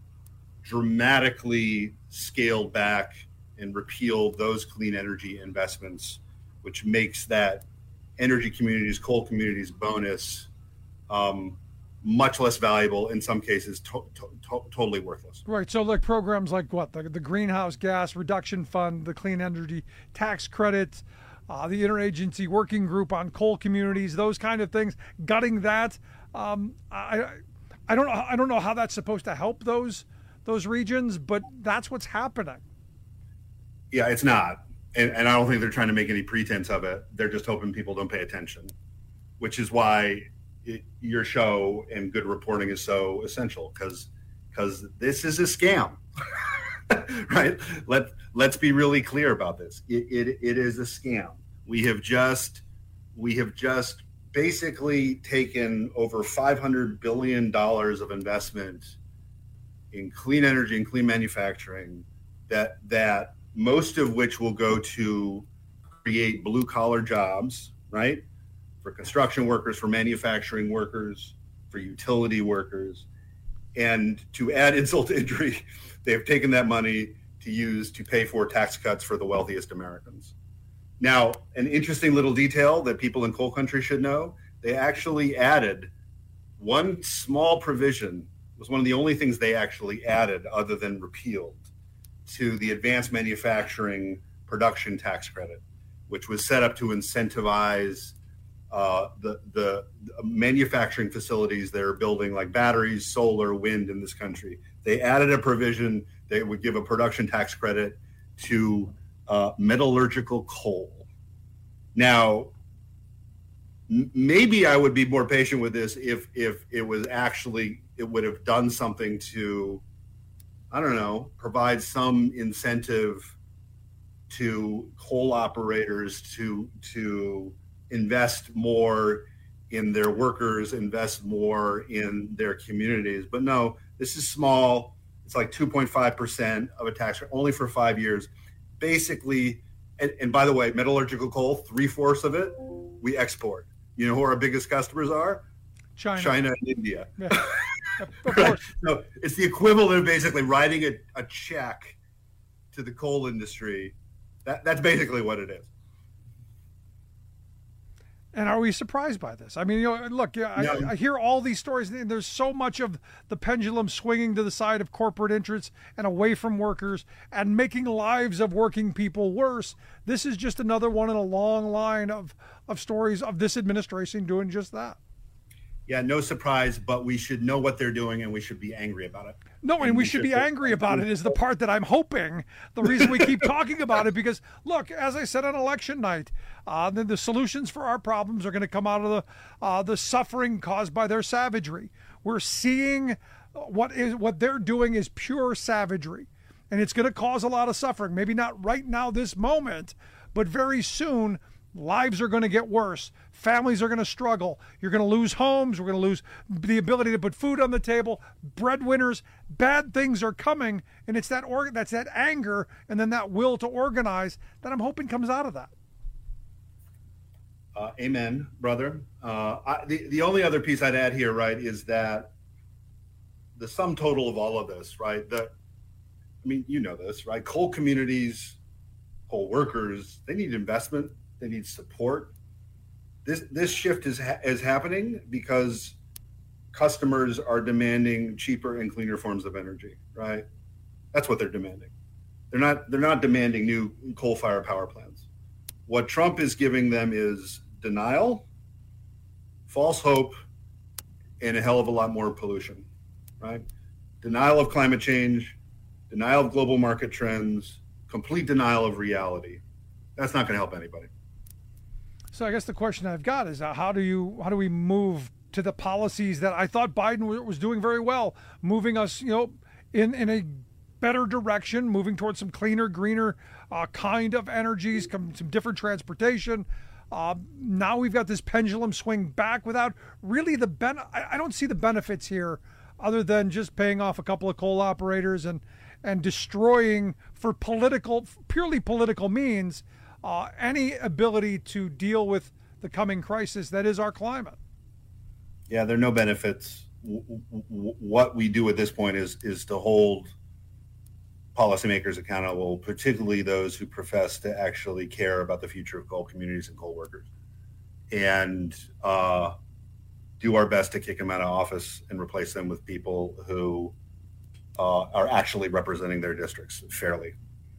dramatically scaled back and repealed those clean energy investments, which makes that energy communities, coal communities bonus um, much less valuable, in some cases to- to- to- totally worthless. Right. So like programs like what? The, the Greenhouse Gas Reduction Fund, the Clean Energy Tax Credit, uh, the Interagency Working Group on Coal Communities, those kind of things, gutting that. Um, I, I don't know. I don't know how that's supposed to help those those regions, but that's what's happening. Yeah, it's not. And, and I don't think they're trying to make any pretense of it. They're just hoping people don't pay attention, which is why it, your show and good reporting is so essential, because because this is a scam, right? Let, let's be really clear about this. It, it, it is a scam. We have just we have just basically taken over five hundred billion dollars of investment in clean energy and clean manufacturing, that that most of which will go to create blue collar jobs, right? For construction workers, for manufacturing workers, for utility workers. And to add insult to injury, they've taken that money to use to pay for tax cuts for the wealthiest Americans. Now, an interesting little detail that people in coal country should know, they actually added one small provision. It was one of the only things they actually added other than repealed, to the advanced manufacturing production tax credit, which was set up to incentivize uh, the, the the manufacturing facilities that are building like batteries, solar, wind in this country. They added a provision that would give a production tax credit to uh, metallurgical coal. Now, m- maybe I would be more patient with this if if it was actually, it would have done something to, I don't know, provide some incentive to coal operators to to invest more in their workers, invest more in their communities. But no, this is small. It's like two point five percent of a tax rate, only for five years. Basically, and, and by the way, metallurgical coal, three-fourths of it, we export. You know who our biggest customers are? China. China and India. Yeah. Right. So it's the equivalent of basically writing a, a check to the coal industry. That, that's basically what it is. And are we surprised by this? I mean, you know, look, I, No. I hear all these stories, and there's so much of the pendulum swinging to the side of corporate interests and away from workers and making lives of working people worse. This is just another one in a long line of, of stories of this administration doing just that. Yeah, no surprise, but we should know what they're doing and we should be angry about it. No, and we should be angry about it is the part that I'm hoping. The reason we keep talking about it, because, look, as I said on election night, uh, the, the solutions for our problems are going to come out of the uh, the suffering caused by their savagery. We're seeing what is what they're doing is pure savagery, and it's going to cause a lot of suffering. Maybe not right now, this moment, but very soon. lives are going to get worse. Families are going to struggle. You're going to lose homes. We're going to lose the ability to put food on the table. Breadwinners, bad things are coming, and it's that or, that's that anger and then that will to organize that I'm hoping comes out of that. Uh, amen, brother. Uh, I, the, the only other piece I'd add here, right, is that the sum total of all of this, right, the, I mean, you know this, right, coal communities, coal workers, they need investment, they need support. This this shift is ha- is happening because customers are demanding cheaper and cleaner forms of energy, right? That's what they're demanding. They're not they're not demanding new coal-fired power plants. What Trump is giving them is denial, false hope, and a hell of a lot more pollution, right? Denial of climate change, denial of global market trends, complete denial of reality. That's not going to help anybody. So I guess the question I've got is uh, how do you how do we move to the policies that I thought Biden w- was doing very well, moving us, you know, in in a better direction, moving towards some cleaner, greener uh, kind of energies, come, some different transportation. Uh, now we've got this pendulum swing back without really the ben. I, I don't see the benefits here, other than just paying off a couple of coal operators and and destroying for political, purely political means, uh, any ability to deal with the coming crisis that is our climate. Yeah, there are no benefits. W- w- what we do at this point is is to hold policymakers accountable, particularly those who profess to actually care about the future of coal communities and coal workers, and uh, do our best to kick them out of office and replace them with people who uh, are actually representing their districts fairly.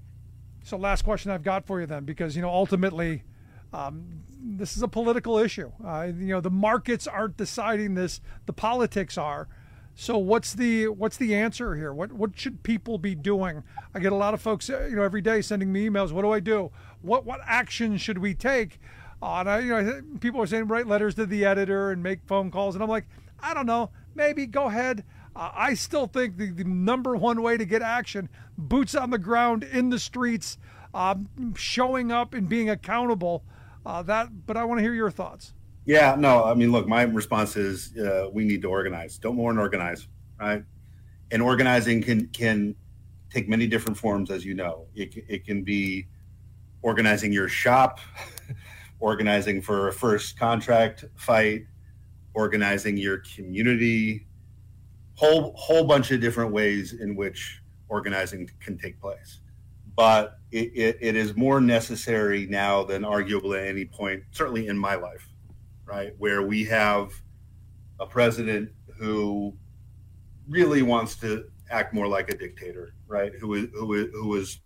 So last question I've got for you then, because, you know, ultimately um, this is a political issue. Uh, you know, the markets aren't deciding this, the politics are. So what's the what's the answer here? What what should people be doing? I get a lot of folks, you know, every day sending me emails. What do I do? What what action should we take? Uh, and I, you know, people are saying write letters to the editor and make phone calls, and I'm like, I don't know. Maybe go ahead. Uh, I still think the, the number one way to get action, boots on the ground in the streets, uh, showing up and being accountable. Uh, that, but I want to hear your thoughts. Yeah, no, I mean, look, my response is uh, we need to organize. Don't more than organize, right? And organizing can can take many different forms, as you know. It, it can be organizing your shop, organizing for a first contract fight, organizing your community, whole whole bunch of different ways in which organizing can take place. But it, it, it is more necessary now than arguably at any point, certainly in my life, right, where we have a president who really wants to act more like a dictator, right, who is who is, who is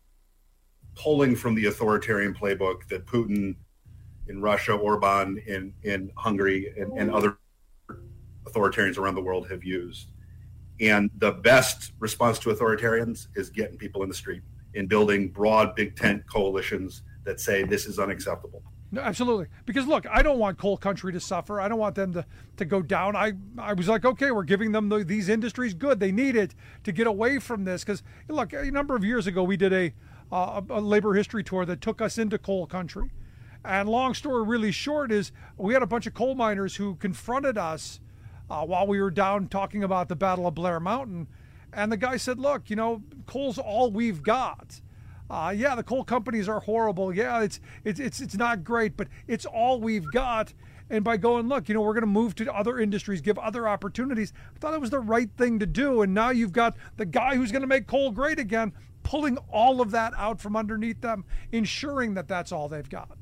pulling from the authoritarian playbook that Putin in Russia, Orban in, in Hungary, and, and other authoritarians around the world have used. And the best response to authoritarians is getting people in the street and building broad, big tent coalitions that say this is unacceptable. No, absolutely. Because look, I don't want coal country to suffer. I don't want them to, to go down. I, I was like, okay, we're giving them the, these industries good. They need it to get away from this. Because look, a number of years ago, we did a, uh, a labor history tour that took us into coal country. And long story really short is we had a bunch of coal miners who confronted us uh, while we were down talking about the Battle of Blair Mountain. And the guy said, look, you know, coal's all we've got. Uh, yeah, the coal companies are horrible. Yeah, it's it's it's it's not great, but it's all we've got. And by going, look, you know, we're going to move to other industries, give other opportunities. I thought it was the right thing to do. And now you've got the guy who's going to make coal great again, pulling all of that out from underneath them, ensuring that that's all they've got.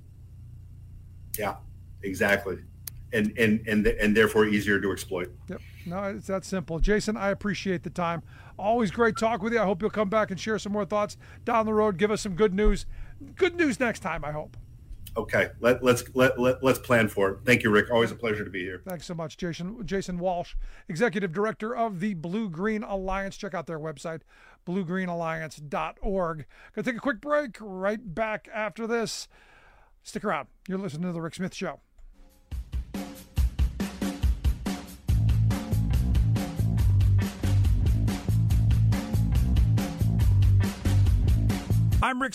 Yeah, exactly. And and and and therefore easier to exploit. Yep. No, it's that simple. Jason, I appreciate the time. Always great talk with you. I hope you'll come back and share some more thoughts down the road. Give us some good news. Good news next time, I hope. Okay. Let, let's let, let, let's plan for it. Thank you, Rick. Always a pleasure to be here. Thanks so much, Jason. Jason Walsh, Executive Director of the Blue Green Alliance. Check out their website, blue green alliance dot org. Gonna take a quick break. Right back after this. Stick around. You're listening to The Rick Smith Show. I'm Rick Smith.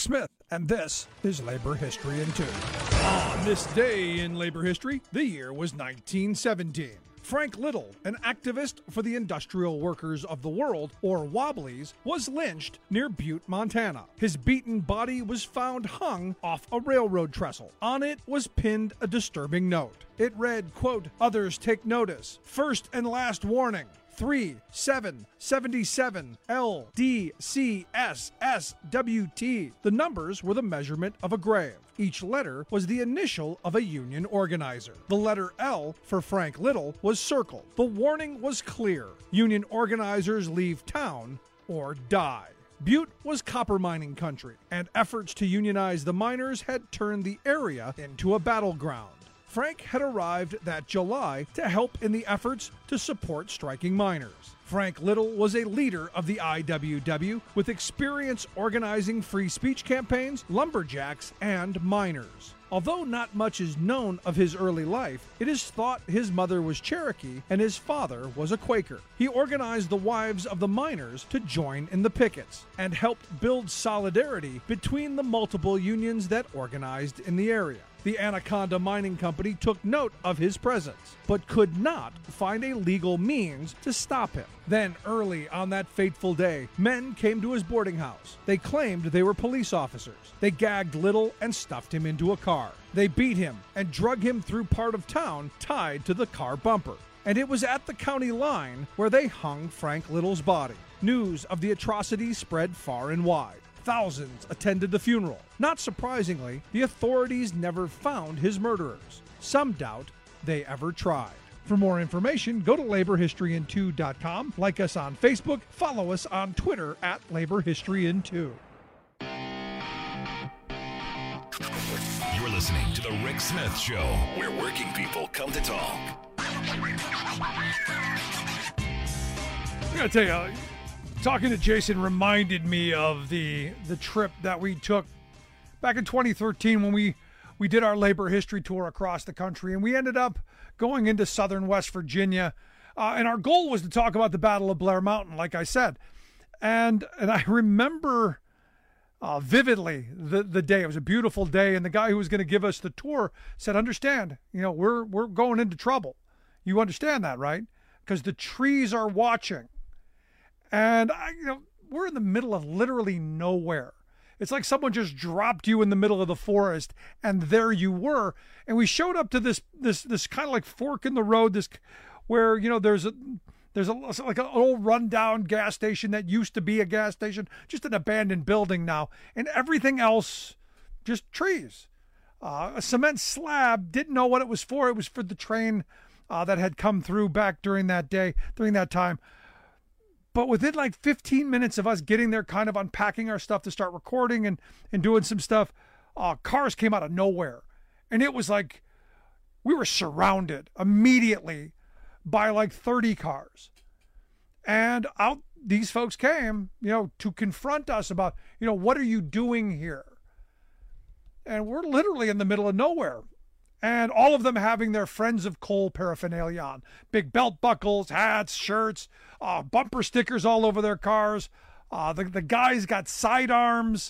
and this is Labor History in Two. On this day in labor history, the year was nineteen seventeen. Frank Little, an activist for the Industrial Workers of the World, or Wobblies, was lynched near Butte, Montana. His beaten body was found hung off a railroad trestle. On it was pinned a disturbing note. It read, quote, "Others take notice. First and last warning. three seven seventy-seven L D C S S W T. The numbers were the measurement of a grave. Each letter was the initial of a union organizer. The letter L for Frank Little was circled. The warning was clear. Union organizers leave town or die. Butte was copper mining country, and efforts to unionize the miners had turned the area into a battleground. Frank had arrived that July to help in the efforts to support striking miners. Frank Little was a leader of the I W W with experience organizing free speech campaigns, lumberjacks, and miners. Although not much is known of his early life, it is thought his mother was Cherokee and his father was a Quaker. He organized the wives of the miners to join in the pickets and helped build solidarity between the multiple unions that organized in the area. The Anaconda Mining Company took note of his presence, but could not find a legal means to stop him. Then, early on that fateful day, men came to his boarding house. They claimed they were police officers. They gagged Little and stuffed him into a car. They beat him and drug him through part of town tied to the car bumper. And it was at the county line where they hung Frank Little's body. News of the atrocities spread far and wide. Thousands attended the funeral. Not surprisingly, the authorities never found his murderers. Some doubt they ever tried. For more information, go to labor history in two dot com, like us on Facebook, follow us on Twitter at labor history in two. You're listening to The Rick Smith Show, where working people come to talk. I gotta tell you, talking to Jason reminded me of the the trip that we took back in twenty thirteen when we, we did our labor history tour across the country, and we ended up going into southern West Virginia, uh, and our goal was to talk about the Battle of Blair Mountain, like I said. And and I remember uh, vividly the, the day. It was a beautiful day, and the guy who was going to give us the tour said, understand, you know, we're we're going into trouble. You understand that, right? Because the trees are watching. And, I, you know, we're in the middle of literally nowhere. It's like someone just dropped you in the middle of the forest, and there you were. And we showed up to this this this kind of like fork in the road, this where, you know, there's a there's a like an old rundown gas station that used to be a gas station, just an abandoned building now, and everything else just trees. Uh, a cement slab, didn't know what it was for. It was for the train uh, that had come through back during that day, during that time. But within like fifteen minutes of us getting there, kind of unpacking our stuff to start recording and, and doing some stuff, uh, cars came out of nowhere. And it was like we were surrounded immediately by like thirty cars. And out these folks came, you know, to confront us about, you know, what are you doing here? And we're literally in the middle of nowhere. And all of them having their Friends of Coal paraphernalia on. Big belt buckles, hats, shirts, uh, bumper stickers all over their cars. Uh, the, the guys got sidearms.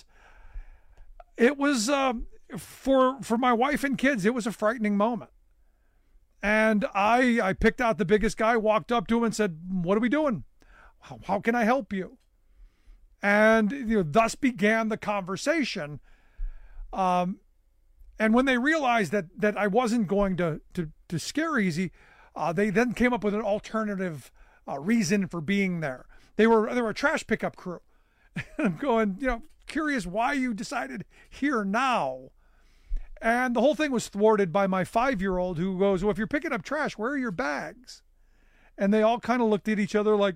It was, um, for for my wife and kids, it was a frightening moment. And I I picked out the biggest guy, walked up to him and said, what are we doing? How, how can I help you? And you know, thus began the conversation. Um, And when they realized that that I wasn't going to to, to scare easy, uh, they then came up with an alternative uh, reason for being there. They were they were a trash pickup crew. And I'm going, you know, curious why you decided here now. And the whole thing was thwarted by my five-year-old who goes, well, if you're picking up trash, where are your bags? And they all kind of looked at each other like.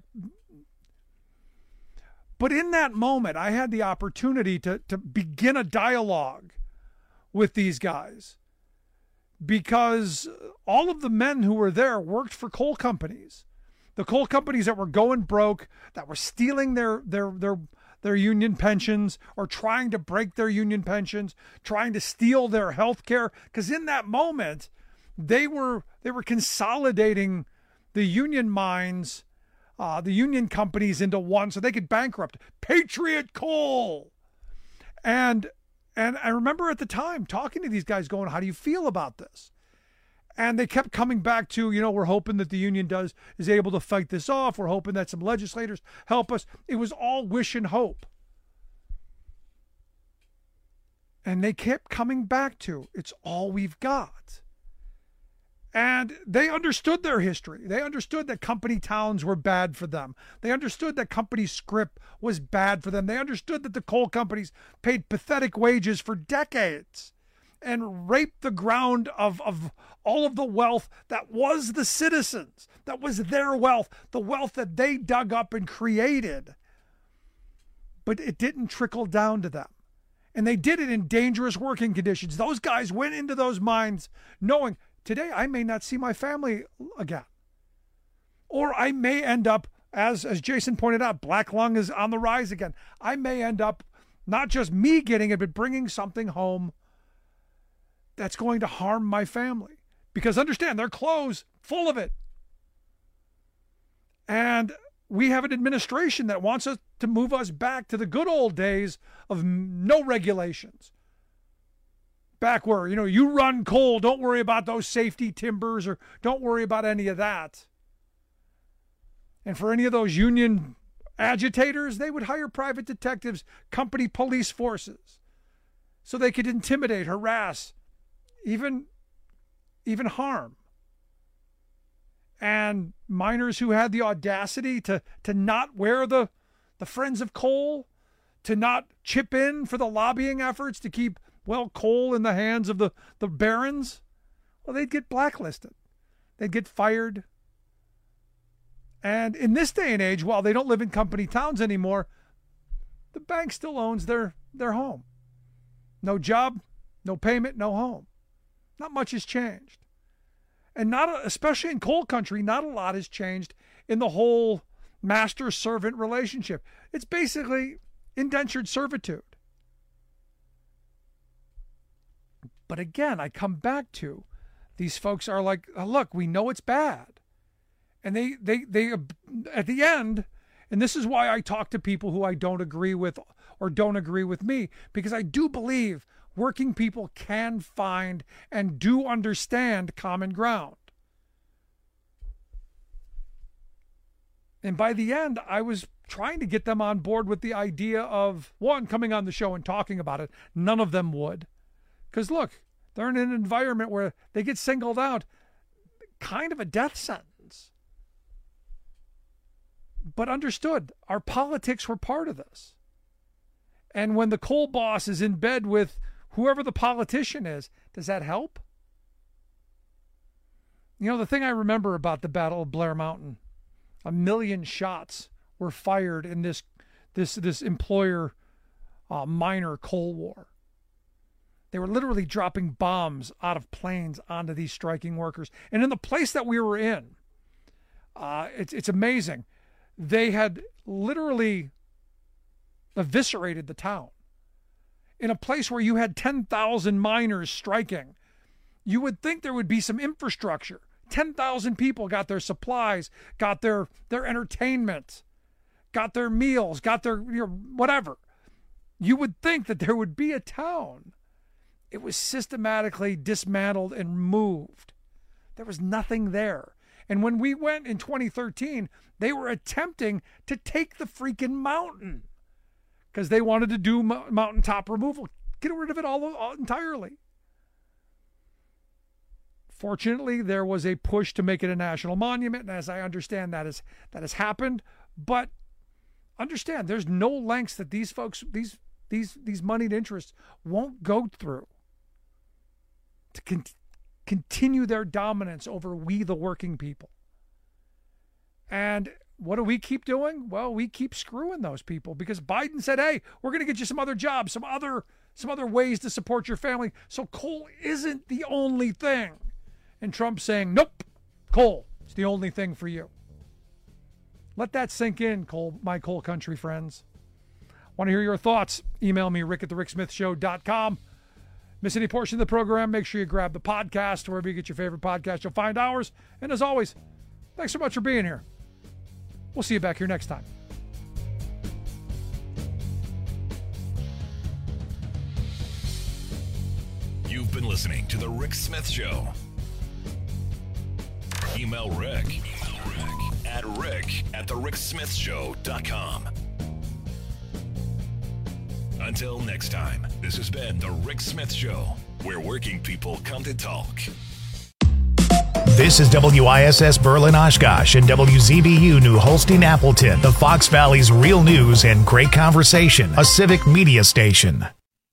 But in that moment, I had the opportunity to to begin a dialogue with these guys, because all of the men who were there worked for coal companies, the coal companies that were going broke, that were stealing their their their their union pensions or trying to break their union pensions, trying to steal their health care. Because in that moment, they were they were consolidating the union mines, uh, the union companies into one so they could bankrupt Patriot Coal. And And I remember at the time talking to these guys going, how do you feel about this? And they kept coming back to, you know, we're hoping that the union does is able to fight this off. We're hoping that some legislators help us. It was all wish and hope. And they kept coming back to, it's all we've got. And they understood their history. They understood that company towns were bad for them. They understood that company script was bad for them. They understood that the coal companies paid pathetic wages for decades and raped the ground of, of all of the wealth that was the citizens, that was their wealth, the wealth that they dug up and created. But it didn't trickle down to them. And they did it in dangerous working conditions. Those guys went into those mines knowing, today I may not see my family again. Or I may end up, as, as Jason pointed out, black lung is on the rise again. I may end up not just me getting it, but bringing something home that's going to harm my family. Because understand, their clothes full of it. And we have an administration that wants us to move us back to the good old days of no regulations. Back where, you know, you run coal, don't worry about those safety timbers or don't worry about any of that. And for any of those union agitators, they would hire private detectives, company police forces, so they could intimidate, harass, even, even harm. And miners who had the audacity to, to not wear the, the Friends of Coal, to not chip in for the lobbying efforts to keep, well, coal in the hands of the, the barons, well, they'd get blacklisted. They'd get fired. And in this day and age, while they don't live in company towns anymore, the bank still owns their, their home. No job, no payment, no home. Not much has changed. And not, especially in coal country, not a lot has changed in the whole master-servant relationship. It's basically indentured servitude. But again, I come back to, these folks are like, oh, look, we know it's bad. And they, they, they, at the end, and this is why I talk to people who I don't agree with or don't agree with me, because I do believe working people can find and do understand common ground. And by the end, I was trying to get them on board with the idea of, one, coming on the show and talking about it. None of them would. Because look, they're in an environment where they get singled out, kind of a death sentence. But understood, our politics were part of this. And when the coal boss is in bed with whoever the politician is, does that help? You know, the thing I remember about the Battle of Blair Mountain, a million shots were fired in this this this employer uh, miner coal war. They were literally dropping bombs out of planes onto these striking workers. And in the place that we were in, uh, it's it's amazing. They had literally eviscerated the town. In a place where you had ten thousand miners striking, you would think there would be some infrastructure. ten thousand people got their supplies, got their, their entertainment, got their meals, got their, you know, whatever. You would think that there would be a town. It was systematically dismantled and moved. There was nothing there. And when we went in twenty thirteen, they were attempting to take the freaking mountain because they wanted to do mountaintop removal, get rid of it all, all entirely. Fortunately, there was a push to make it a national monument, and as I understand, that is that has happened. But understand, there's no lengths that these folks, these these these moneyed interests, won't go through to con- continue their dominance over we, the working people. And what do we keep doing? Well, we keep screwing those people because Biden said, "Hey, we're going to get you some other jobs, some other some other ways to support your family." So coal isn't the only thing. And Trump saying, nope, coal is the only thing for you. Let that sink in, coal, my coal country friends. Want to hear your thoughts? Email me, rick at the rick smith show dot com. Miss any portion of the program, make sure you grab the podcast wherever you get your favorite podcast. You'll find ours. And as always, thanks so much for being here. We'll see you back here next time. listening to The Rick Smith Show. Email Rick, Email Rick at rick at the rick smith show dot com. Until next time, this has been The Rick Smith Show, where working people come to talk. This is W I S S Berlin Oshkosh and W Z B U New Holstein Appleton, the Fox Valley's real news and great conversation, a civic media station.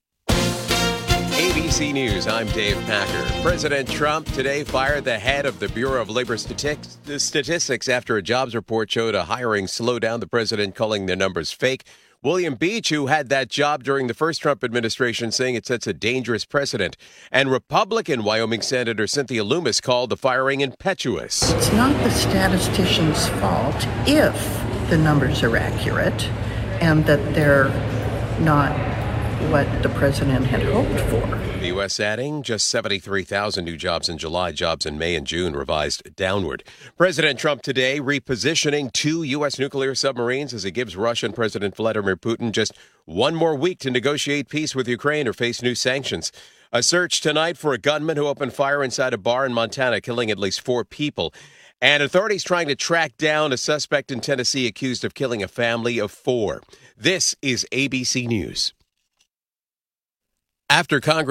A B C News, I'm Dave Packer. President Trump today fired the head of the Bureau of Labor Statistics after a jobs report showed a hiring slowdown, the president calling the numbers fake. William Beach, who had that job during the first Trump administration, saying it sets a dangerous precedent. And Republican Wyoming Senator Cynthia Loomis called the firing impetuous. It's not the statistician's fault if the numbers are accurate and that they're not what the president had hoped for. The U S adding just seventy-three thousand new jobs in July, jobs in May and June revised downward. President Trump today repositioning two U S nuclear submarines as he gives Russian President Vladimir Putin just one more week to negotiate peace with Ukraine or face new sanctions. A search tonight for a gunman who opened fire inside a bar in Montana, killing at least four people. And authorities trying to track down a suspect in Tennessee accused of killing a family of four. This is A B C News. After Congress